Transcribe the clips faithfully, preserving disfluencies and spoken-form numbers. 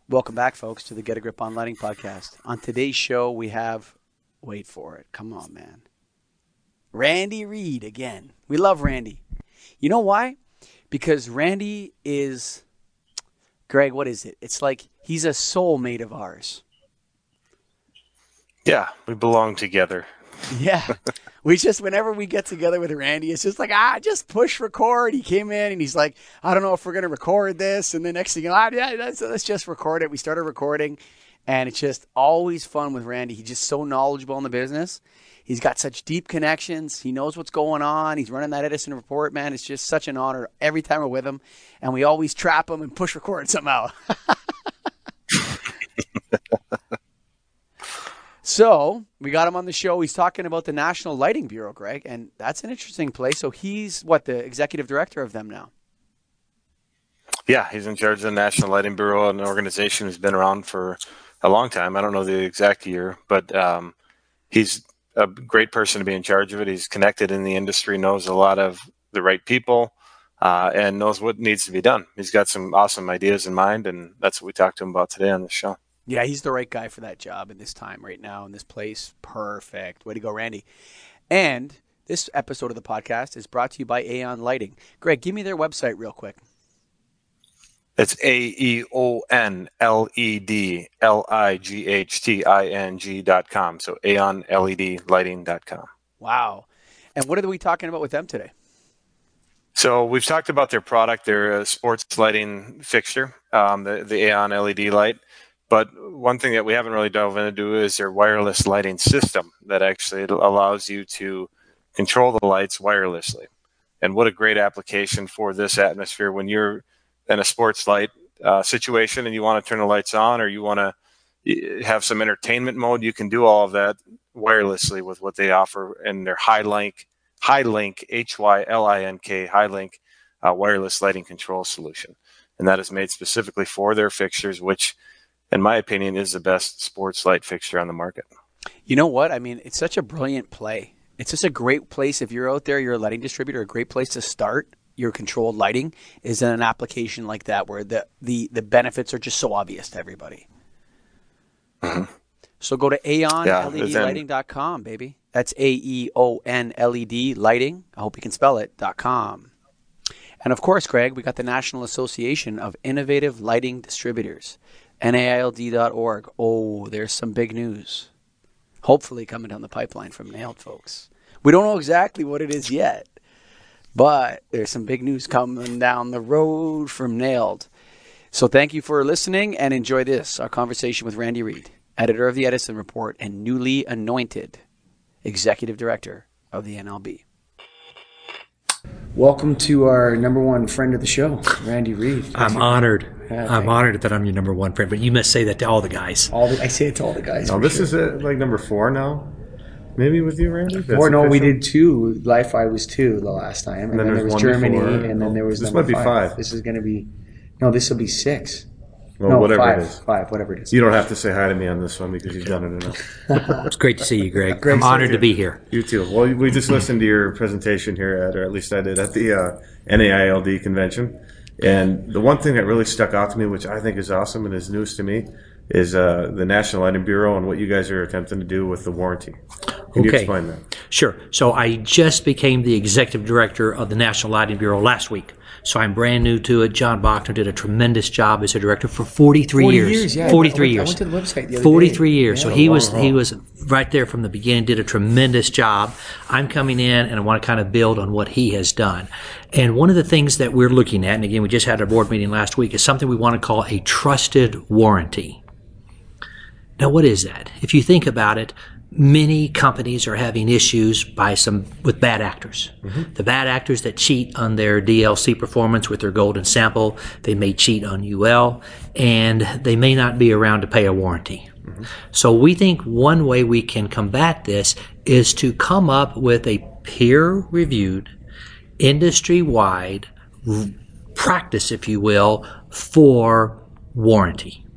Welcome back, folks, to the Get a Grip on Lighting podcast. On today's show, we have, wait for it, come on, man, Randy Reed again. We love Randy. You know why? Because Randy is, Greg, what is it? It's like he's a soulmate of ours. Yeah, we belong together. Yeah. We just, whenever we get together with Randy, it's just like, ah, just push record. He came in and he's like, I don't know if we're going to record this. And the next thing, ah, yeah, let's, let's just record it. We started recording, and it's just always fun with Randy. He's just so knowledgeable in the business. He's got such deep connections. He knows what's going on. He's running that Edison report, man. It's just such an honor every time we're with him. And we always trap him and push record somehow. So we got him on the show. He's talking about the National Lighting Bureau, Greg, and that's an interesting place. So he's, what, the executive director of them now? Yeah, he's in charge of the National Lighting Bureau, an organization who's been around for a long time. I don't know the exact year, but um, he's a great person to be in charge of it. He's connected in the industry, knows a lot of the right people, uh, and knows what needs to be done. He's got some awesome ideas in mind, and that's what we talked to him about today on the show. Yeah, he's the right guy for that job in this time right now in this place. Perfect. Way to go, Randy. And this episode of the podcast is brought to you by Aeon Lighting. Greg, give me their website real quick. It's A E O N L E D L I G H T I N G dot com. So aeon L E D lighting dot com. Wow. And what are we talking about with them today? So we've talked about their product, their sports lighting fixture, um, the, the Aeon L E D light. But one thing that we haven't really delved into is their wireless lighting system that actually allows you to control the lights wirelessly. And what a great application for this atmosphere when you're in a sports light uh, situation and you want to turn the lights on, or you want to have some entertainment mode. You can do all of that wirelessly with what they offer in their Highlink, Highlink, H Y L I N K, Highlink uh, wireless lighting control solution. And that is made specifically for their fixtures, which, in my opinion, is the best sports light fixture on the market. You know what? I mean, it's such a brilliant play. It's just a great place. If you're out there, you're a lighting distributor, a great place to start your controlled lighting is in an application like that where the, the, the benefits are just so obvious to everybody. Mm-hmm. So go to aeon L E D lighting dot com, baby. That's A E O N L E D lighting. I hope you can spell it, .com. And of course, Greg, we got the National Association of Innovative Lighting Distributors. N A I L D dot org. Oh, there's some big news. Hopefully coming down the pipeline from Nailed, folks. We don't know exactly what it is yet, but there's some big news coming down the road from Nailed. So thank you for listening and enjoy this, our conversation with Randy Reed, editor of the Edison Report and newly anointed executive director of the N L B. Welcome to our number one friend of the show, Randy Reed. I'm honored. Yeah, I'm honored that I'm your number one friend, but you must say that to all the guys. All the, I say it to all the guys. No, this sure. is uh, like number four now. Maybe with you, Randy? That's four, no, official? We did two. Li-Fi was two the last time. And, and then, then there was Germany, before. and then there was This might be five. five. This is going to be, no, this will be six. Well, no, whatever five, it is. Five, whatever it is. You don't have to say hi to me on this one because you've done it enough. It's great to see you, Greg. Greg I'm honored to be here. You too. Well, we just listened to your presentation here, at, or at least I did, at the uh, N A I L D convention. And the one thing that really stuck out to me, which I think is awesome and is news to me, is uh, the National Lighting Bureau and what you guys are attempting to do with the warranty. Can okay. you explain that? Sure. So I just became the executive director of the National Lighting Bureau last week. So I'm brand new to it. John Bachner did a tremendous job as a director for forty-three forty years. years yeah. forty-three I years. went, I went to the website the other forty-three day. years. Yeah, so he wow, was wow. he was right there from the beginning, did a tremendous job. I'm coming in and I want to kind of build on what he has done. And one of the things that we're looking at, and again, we just had our board meeting last week, is something we want to call a trusted warranty. Now, what is that? If you think about it, many companies are having issues by some with bad actors. Mm-hmm. The bad actors that cheat on their D L C performance with their golden sample, they may cheat on U L, and they may not be around to pay a warranty. Mm-hmm. So we think one way we can combat this is to come up with a peer-reviewed, industry-wide r- practice, if you will, for warranty.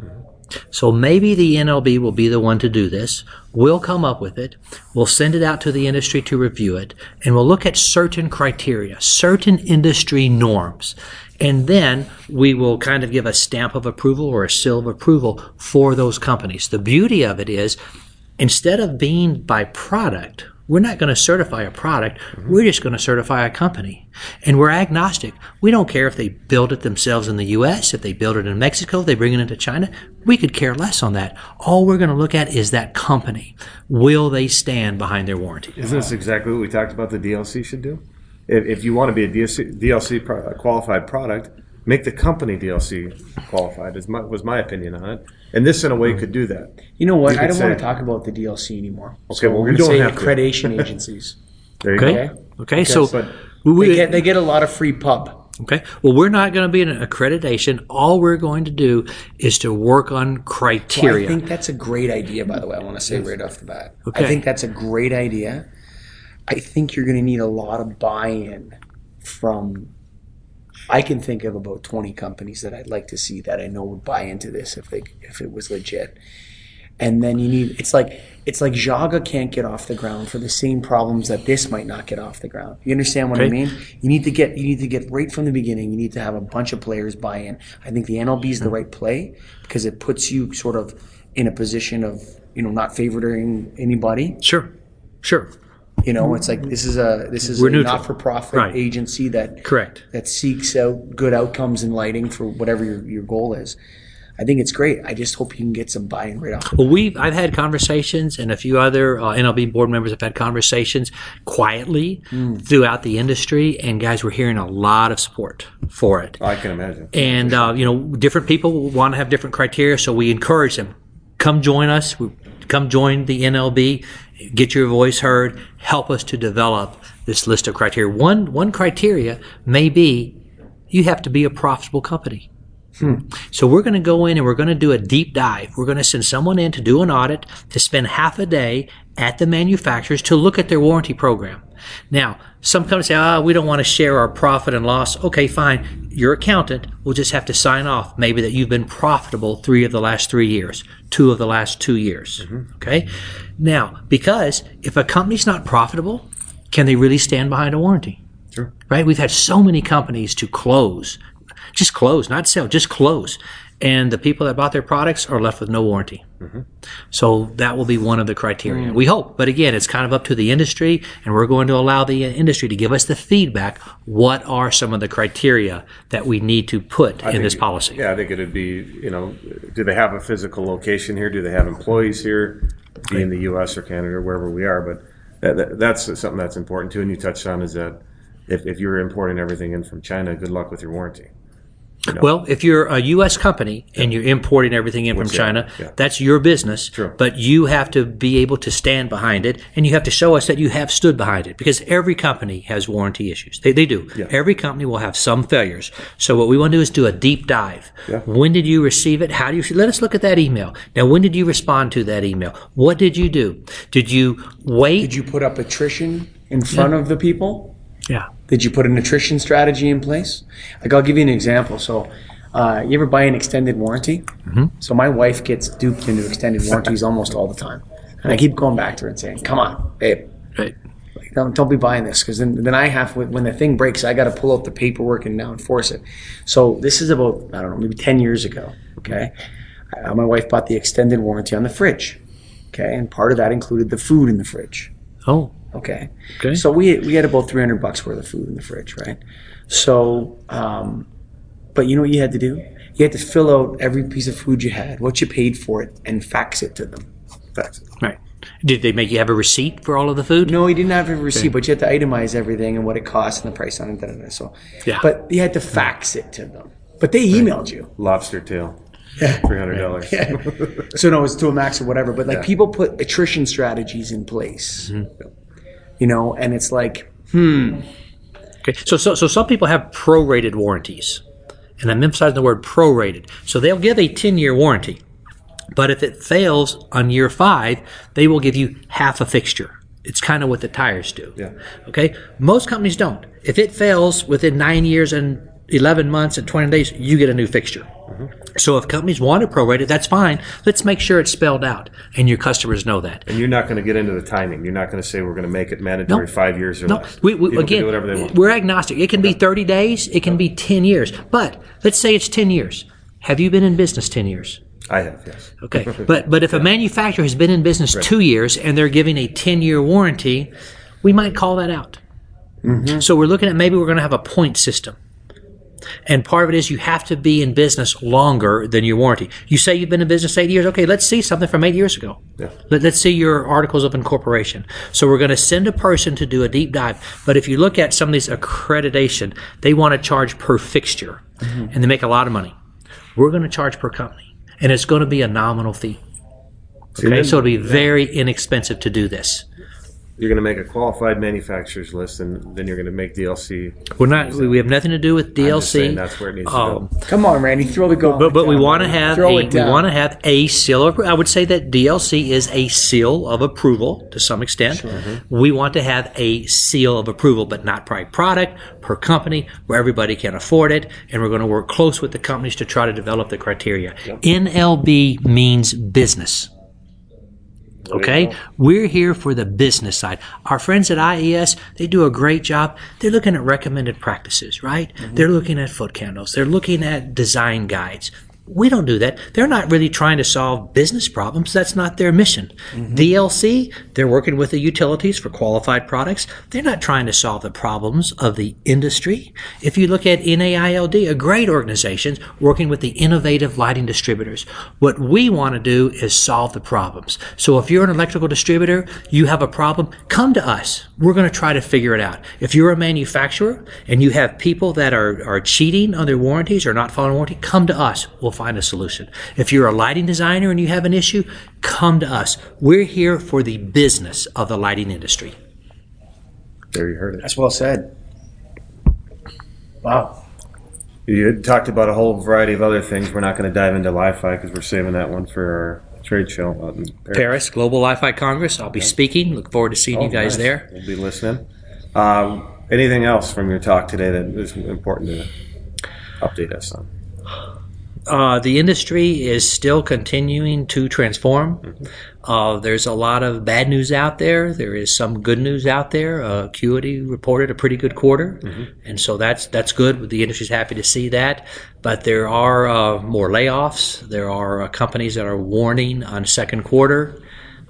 So maybe the N L B will be the one to do this. We'll come up with it. We'll send it out to the industry to review it. And we'll look at certain criteria, certain industry norms. And then we will kind of give a stamp of approval or a seal of approval for those companies. The beauty of it is, instead of being by product, we're not going to certify a product. Mm-hmm. We're just going to certify a company. And we're agnostic. We don't care if they build it themselves in the U S, if they build it in Mexico, if they bring it into China. We could care less on that. All we're going to look at is that company. Will they stand behind their warranty? Isn't this exactly what we talked about the D L C should do? If, if you want to be a D L C, D L C pro, qualified product, make the company D L C qualified, is my, was my opinion on it. And this, in a way, could do that. You know what? You I don't say, want to talk about the D L C anymore. Okay, so well, we're we going to say have accreditation to. agencies. There you okay. go. Okay. Okay. So but we, they, get, they get a lot of free pub. Okay. Well, we're not going to be an accreditation. All we're going to do is to work on criteria. Well, I think that's a great idea, by the way. I want to say right off the bat. Okay. I think that's a great idea. I think you're going to need a lot of buy-in from... I can think of about twenty companies that I'd like to see that I know would buy into this if they if it was legit. And then you need it's like it's like Jaga can't get off the ground for the same problems that this might not get off the ground. You understand what okay. I mean? You need to get you need to get right from the beginning. You need to have a bunch of players buy in. I think the N L B is the right play because it puts you sort of in a position of, you know, not favoring anybody. Sure. Sure. You know, it's like this is a this is We're a neutral. not-for-profit Right. agency that Correct. that seeks out good outcomes in lighting for whatever your, your goal is. I think it's great. I just hope you can get some buy-in right off. Well, we've I've had conversations, and a few other uh, N L B board members have had conversations quietly mm. throughout the industry. And guys, we're hearing a lot of support for it. I can imagine. And uh, you know, different people want to have different criteria, so we encourage them. Come join us. Come join the N L B. Get your voice heard. Help us to develop this list of criteria. One one criteria may be you have to be a profitable company. Hmm. So we're going to go in and we're going to do a deep dive. We're going to send someone in to do an audit, to spend half a day at the manufacturers to look at their warranty program. Now, some companies say, ah, we don't want to share our profit and loss. Okay, fine. Your accountant will just have to sign off maybe that you've been profitable three of the last three years, two of the last two years. Mm-hmm. Okay? Now, because if a company's not profitable, can they really stand behind a warranty? Sure. Right? We've had so many companies to close. Just close, not sell, just close. And the people that bought their products are left with no warranty. Mm-hmm. So that will be one of the criteria. Mm. We hope. But again, it's kind of up to the industry, and we're going to allow the industry to give us the feedback. What are some of the criteria that we need to put I in this it, policy? Yeah, I think it would be, you know, do they have a physical location here? Do they have employees here, be right. in the U S or Canada or wherever we are? But that, that, that's something that's important too. And you touched on is that if, if you're importing everything in from China, good luck with your warranty. You know. Well, if you're a U S company and you're importing everything in What's from China, that? Yeah. that's your business. True. But you have to be able to stand behind it, and you have to show us that you have stood behind it, because every company has warranty issues. They, they do. Yeah. Every company will have some failures. So what we want to do is do a deep dive. Yeah. When did you receive it? How do you? Let us look at that email. Now, when did you respond to that email? What did you do? Did you wait? Did you put up attrition in front yeah. of the people? Yeah. Did you put an attrition strategy in place? Like, I'll give you an example. So, Uh, you ever buy an extended warranty? Mm-hmm. So my wife gets duped into extended warranties almost all the time. And I keep going back to her and saying, come on, babe. Right. Like, don't, don't be buying this, because then, then I have, when the thing breaks, I got to pull out the paperwork and now enforce it. So this is about, I don't know, maybe ten years ago, okay? Uh, my wife bought the extended warranty on the fridge, okay? And part of that included the food in the fridge. Oh. Okay. Okay. So we we had about three hundred bucks worth of food in the fridge, right? So, um, but you know what you had to do? You had to fill out every piece of food you had, what you paid for it, and fax it to them. Fax it. Right. Did they make you have a receipt for all of the food? No, you didn't have a receipt, okay. but you had to itemize everything and what it cost and the price on it. Da, da, da. So, yeah. But you had to fax it to them. But they emailed you. Lobster tail. Yeah. three hundred dollars. Yeah. So no, it's to a max or whatever. But like yeah. people put attrition strategies in place. Mm-hmm. You know, and it's like, hmm. Okay. So, so, so some people have prorated warranties. And I'm emphasizing the word prorated. So they'll give a ten-year warranty. But if it fails on year five, they will give you half a fixture. It's kind of what the tires do. Yeah. Okay? Most companies don't. If it fails within nine years and eleven months and twenty days, you get a new fixture. Mm-hmm. So if companies want to prorate it, that's fine. Let's make sure it's spelled out and your customers know that. And you're not going to get into the timing. You're not going to say we're going to make it mandatory no. five years or no. less. We, we, People again, can do whatever they want. We're agnostic. It can be thirty days. It can be ten years. But let's say it's ten years. Have you been in business ten years? I have, yes. Okay. But but if a manufacturer has been in business right. two years and they're giving a ten-year warranty, we might call that out. Mm-hmm. So we're looking at maybe we're going to have a point system. And part of it is you have to be in business longer than your warranty. You say you've been in business eight years. Okay, let's see something from eight years ago. Yeah. Let, let's see your articles of incorporation. So we're going to send a person to do a deep dive. But if you look at some of these accreditation, they want to charge per fixture. Mm-hmm. And they make a lot of money. We're going to charge per company. And it's going to be a nominal fee. Okay, so it'll be very inexpensive to do this. You're going to make a qualified manufacturers list, and then you're going to make D L C. We're not. We have nothing to do with D L C. I'm just saying that's where it needs um, to go. Come on, Randy, throw the goal. But, but we want to have a, we want to have a seal of. I would say that D L C is a seal of approval to some extent. Sure. Mm-hmm. We want to have a seal of approval, but not per product, per company, where everybody can afford it, and we're going to work close with the companies to try to develop the criteria. Yep. N L B means business. Okay? We're here for the business side. Our friends at I E S, they do a great job. They're looking at recommended practices, right? Mm-hmm. They're looking at foot candles. They're looking at design guides. We don't do that. They're not really trying to solve business problems. That's not their mission. Mm-hmm. D L C, they're working with the utilities for qualified products. They're not trying to solve the problems of the industry. If you look at N A I L D, a great organization working with the innovative lighting distributors. What we want to do is solve the problems. So if you're an electrical distributor, you have a problem, come to us. We're going to try to figure it out. If you're a manufacturer and you have people that are, are cheating on their warranties or not following warranty, come to us. We'll find a solution. If you're a lighting designer and you have an issue, come to us. We're here for the business of the lighting industry. There you heard it. That's well said. Wow. You talked about a whole variety of other things. We're not going to dive into Li-Fi because we're saving that one for our trade show out in Paris. Paris Global Li-Fi Congress. I'll be yeah. speaking. Look forward to seeing oh, you guys nice. there. We'll be listening. Um, anything else from your talk today that is important to update us on? Uh, the industry is still continuing to transform. Mm-hmm. Uh, there's a lot of bad news out there. There is some good news out there. Uh, Acuity reported a pretty good quarter, mm-hmm. and so that's that's good. The industry's happy to see that. But there are uh, more layoffs. There are uh, companies that are warning on second quarter.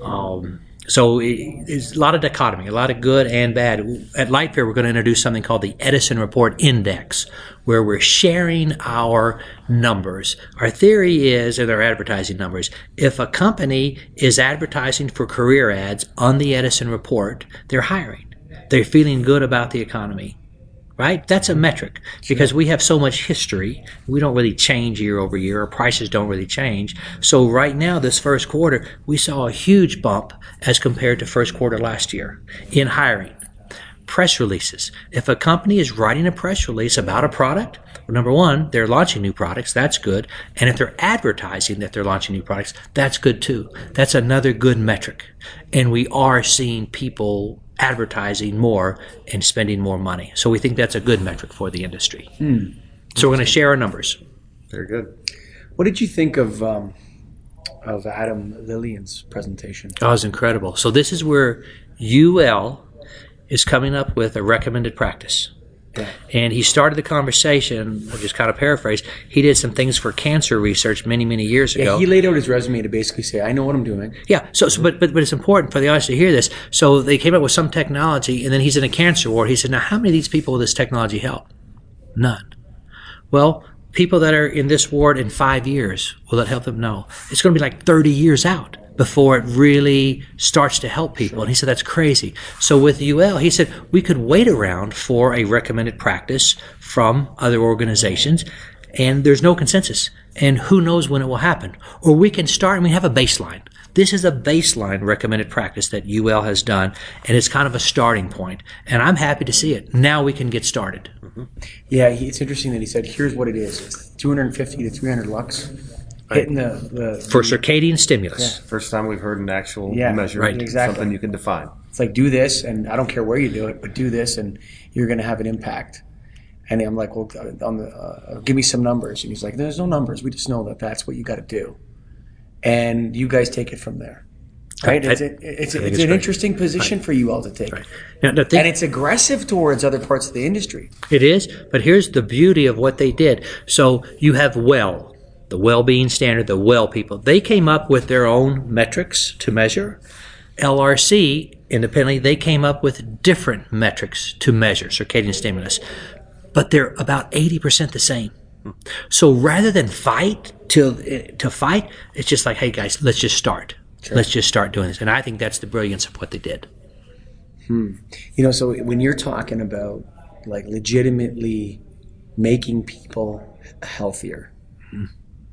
Um, So it's a lot of dichotomy, a lot of good and bad. At LightFair, we're going to introduce something called the Edison Report Index, where we're sharing our numbers. Our theory is, and our advertising numbers, if a company is advertising for career ads on the Edison Report, they're hiring. They're feeling good about the economy. Right? That's a metric because we have so much history. We don't really change year over year. Our prices don't really change. So right now, this first quarter, we saw a huge bump as compared to first quarter last year in hiring. Press releases. If a company is writing a press release about a product, well, number one, they're launching new products. That's good. And if they're advertising that they're launching new products, that's good too. That's another good metric. And we are seeing people advertising more and spending more money. So we think that's a good metric for the industry. Mm. So we're going to share our numbers. Very good. What did you think of um, of Adam Lillian's presentation? Oh, it was incredible. So this is where U L is coming up with a recommended practice. Yeah. And he started the conversation, I'll just kind of paraphrase, he did some things for cancer research many, many years yeah, ago. He laid out his resume to basically say, I know what I'm doing. Yeah, so, so but, but but it's important for the audience to hear this. So they came up with some technology, and then he's in a cancer ward. He said, now how many of these people will this technology help? None. Well, people that are in this ward in five years, will that help them? No. It's going to be like thirty years out before it really starts to help people. Sure. And he said, that's crazy. So with U L, he said, we could wait around for a recommended practice from other organizations, and there's no consensus. And who knows when it will happen? Or we can start and we have a baseline. This is a baseline recommended practice that U L has done, and it's kind of a starting point. And I'm happy to see it. Now we can get started. Mm-hmm. Yeah, it's interesting that he said, here's what it is. It's two hundred fifty to three hundred lux. Hitting the, the for circadian stimulus. Yeah. First time we've heard an actual yeah, measure, right. Exactly. Something you can define. It's like, do this, and I don't care where you do it, but do this, and you're going to have an impact. And I'm like, well, on the, uh, give me some numbers. And he's like, there's no numbers. We just know that that's what you got to do. And you guys take it from there. Right? I, it's, a, it's, a, it's, it's an interesting position right. for you all to take. Right. Now, now think, and it's aggressive towards other parts of the industry. It is, but here's the beauty of what they did. So you have WELL, the well-being standard, the WELL people. They came up with their own metrics to measure. L R C, independently, they came up with different metrics to measure circadian stimulus. But they're about eighty percent the same. So rather than fight to to fight, it's just like, hey guys, let's just start. Sure. Let's just start doing this. And I think that's the brilliance of what they did. Hmm. You know, so when you're talking about like legitimately making people healthier, hmm.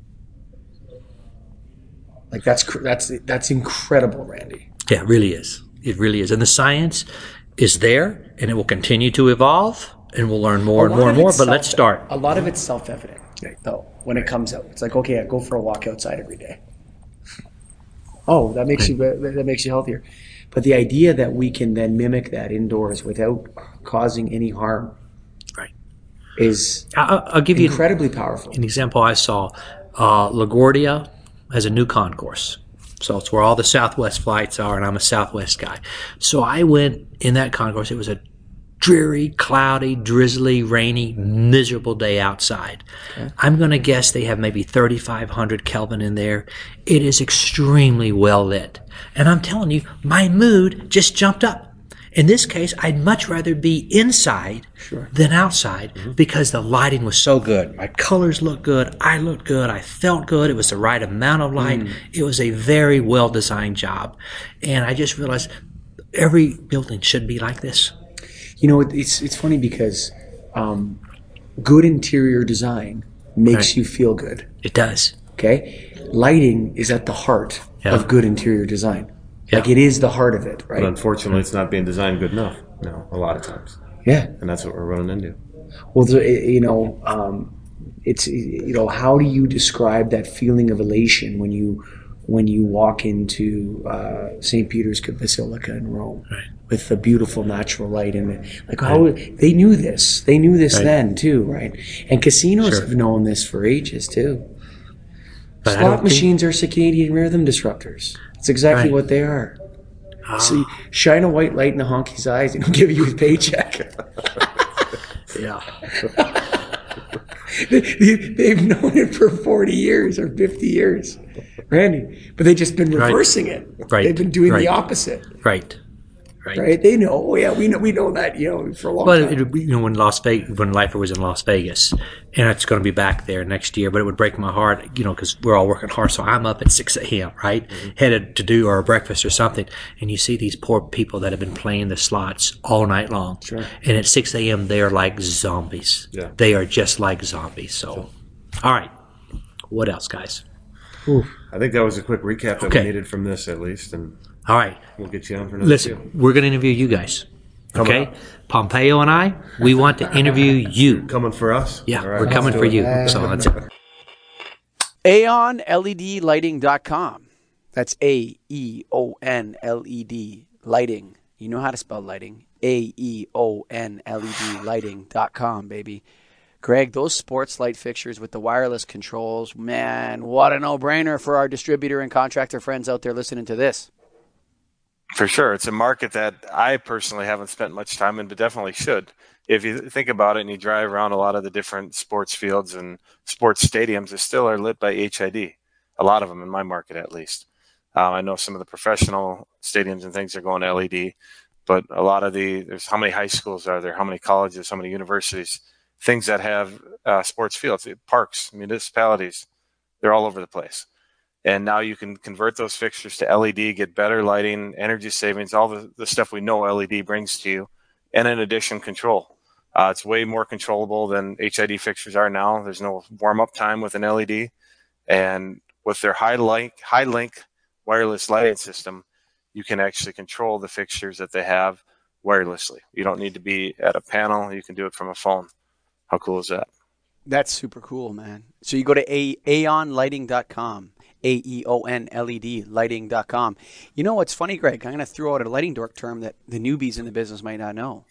like that's that's that's incredible, Randy. Yeah, it really is. It really is. And the science is there, and it will continue to evolve. And we'll learn more and more and more, but self- let's start. A lot of it's self-evident, though, when it comes out. It's like, okay, I go for a walk outside every day. Oh, that makes you that makes you healthier. But the idea that we can then mimic that indoors without causing any harm, right, is I'll, I'll give incredibly you an, powerful. An example I saw, uh, LaGuardia has a new concourse. So it's where all the Southwest flights are, and I'm a Southwest guy. So I went in that concourse. It was a dreary, cloudy, drizzly, rainy, miserable day outside. Okay. I'm going to guess they have maybe thirty-five hundred Kelvin in there. It is extremely well lit. And I'm telling you, my mood just jumped up. In this case, I'd much rather be inside sure. than outside mm-hmm. because the lighting was so good. My colors looked good. I looked good. I felt good. It was the right amount of light. Mm. It was a very well-designed job. And I just realized every building should be like this. You know, it's it's funny because um, good interior design makes right. you feel good. It does. Okay? Lighting is at the heart yeah. of good interior design. Yeah. Like, it is the heart of it, right? But unfortunately, it's not being designed good enough, no, a lot of times. Yeah. And that's what we're running into. Well, you know, um, it's, you know, how do you describe that feeling of elation when you when you walk into uh, Saint Peter's Basilica in Rome? Right. With the beautiful natural light in it. Like, how right. they knew this. They knew this right. then, too, right? And casinos sure. have known this for ages, too. But Slot machines think... are circadian rhythm disruptors. That's exactly right. what they are. Oh. So you shine a white light in a honky's eyes and he'll give you his paycheck. yeah. they, they, they've known it for forty years or fifty years, Randy. But they've just been reversing right. it. Right. They've been doing right. the opposite. Right. Right. right? They know. Oh, yeah, we know. We know that. You know, for a long well, time. Well, you know, when Las Vegas, when Lifer was in Las Vegas, and it's going to be back there next year, but it would break my heart, you know, because we're all working hard. So I'm up at six a.m. right, mm-hmm. headed to do our breakfast or something, and you see these poor people that have been playing the slots all night long, sure. and at six a.m. they are like zombies. Yeah. They are just like zombies. So, sure. All right, what else, guys? Ooh. I think that was a quick recap that okay. we needed from this, at least, and. All right. We'll get you on for another Listen, two. We're going to interview you guys. Okay? Up. Pompeo and I, we want to interview you. Coming for us? Yeah, right, we're coming for you. It. So that's it. aeon L E D lighting dot com. That's A E O N L E D lighting. You know how to spell lighting. A E O N L E D lighting dot com, baby. Greg, those sports light fixtures with the wireless controls, man, what a no-brainer for our distributor and contractor friends out there listening to this. For sure. It's a market that I personally haven't spent much time in, but definitely should. If you think about it and you drive around a lot of the different sports fields and sports stadiums, they still are lit by H I D. A lot of them in my market, at least. Um, I know some of the professional stadiums and things are going L E D, but a lot of the, there's how many high schools are there, how many colleges, how many universities, things that have uh, sports fields, parks, municipalities, they're all over the place. And now you can convert those fixtures to L E D, get better lighting, energy savings, all the, the stuff we know L E D brings to you, and in addition, control. Uh, it's way more controllable than H I D fixtures are now. There's no warm-up time with an L E D. And with their high link, high link wireless lighting system, you can actually control the fixtures that they have wirelessly. You don't need to be at a panel. You can do it from a phone. How cool is that? That's super cool, man. So you go to aeon lighting dot com. A E O N L E D lighting dot com. You know what's funny, Greg? I'm going to throw out a lighting dork term that the newbies in the business might not know.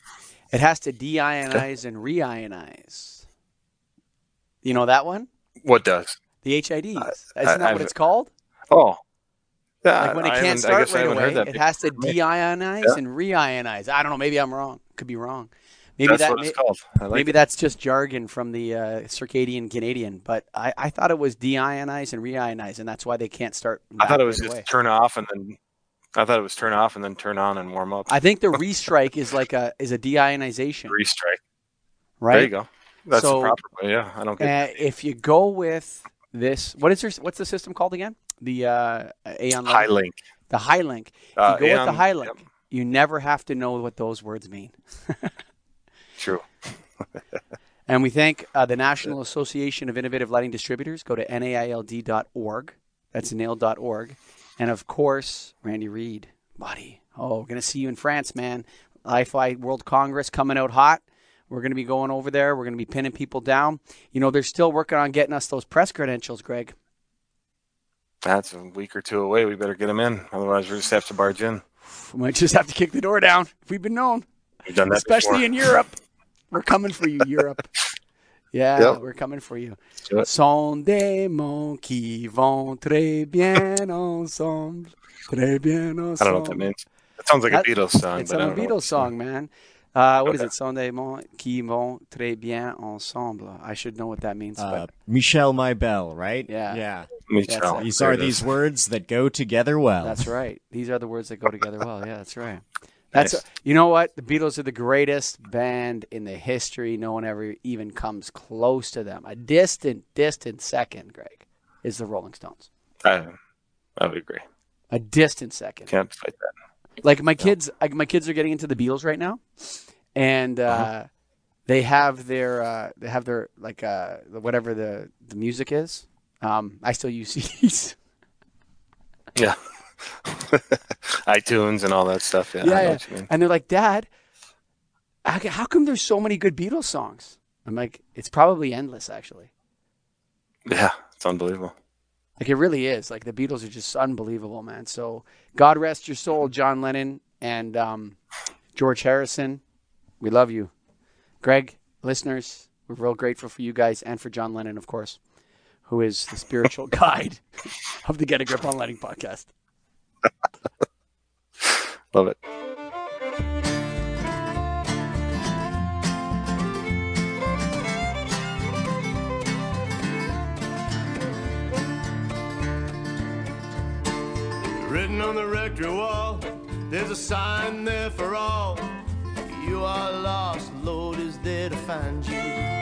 It has to deionize and reionize. You know that one? What does? The H I Ds. Uh, Isn't that I've, what it's called? Oh. Yeah, like when it I can't start right away, it before. has to deionize yeah. and reionize. I don't know. Maybe I'm wrong. Could be wrong. Maybe that's that, what it's may, called. I like maybe it. that's just jargon from the uh, circadian Canadian. But I, I thought it was deionize and reionize, and that's why they can't start. I thought it was right just away. turn off and then. I thought it was turn off and then turn on and warm up. I think the restrike is like a is a deionization. Restrike. Right. There you go. That's so, the proper way. Yeah, I don't get. Uh, if you go with this, what is your what's the system called again? The uh, Aon Highlink. The Highlink. If you uh, go Aon, with the Highlink, yep. you never have to know what those words mean. True. And we thank uh, the National Association of Innovative Lighting Distributors. Go to N A I L D dot org. That's nail dot org. And, of course, Randy Reed, buddy. Oh, we're going to see you in France, man. I F I World Congress coming out hot. We're going to be going over there. We're going to be pinning people down. You know, they're still working on getting us those press credentials, Greg. That's a week or two away. We better get them in. Otherwise, we just have to barge in. We might just have to kick the door down if we've been known. We've done that Especially before. in Europe. We're coming for you, Europe. Yeah, yep. We're coming for you. Sont des mots qui vont très bien ensemble. Très bien ensemble. I don't know what that means. It sounds like that, a Beatles song. It's but a I don't Beatles know. song, man. Uh, what okay. is it? Sont des mots qui vont très bien ensemble. I should know what that means. Uh, but... Michel Maybell, right? Yeah. Yeah. Michel. These are these words that go together well. That's right. These are the words that go together well. Yeah, that's right. That's nice. You know what? The Beatles are the greatest band in the history. No one ever even comes close to them. A distant, distant second, Greg, is the Rolling Stones. I, I would agree. A distant second. Can't fight that. Like my kids, no. my kids are getting into the Beatles right now, and uh, uh-huh. they have their uh, they have their like uh, whatever the, the music is. Um, I still use C Ds. Yeah. iTunes and all that stuff. Yeah, yeah, I know yeah. what you mean. And they're like, Dad, how, how come there's so many good Beatles songs? I'm like, it's probably endless, actually. Yeah, it's unbelievable. Like, it really is. Like, the Beatles are just unbelievable, man. So, God rest your soul, John Lennon and um, George Harrison. We love you. Greg, listeners, we're real grateful for you guys and for John Lennon, of course, who is the spiritual guide of the Get a Grip on Lighting podcast. Love it. Written on the rectory wall, there's a sign there for all. You are lost, Lord is there to find you.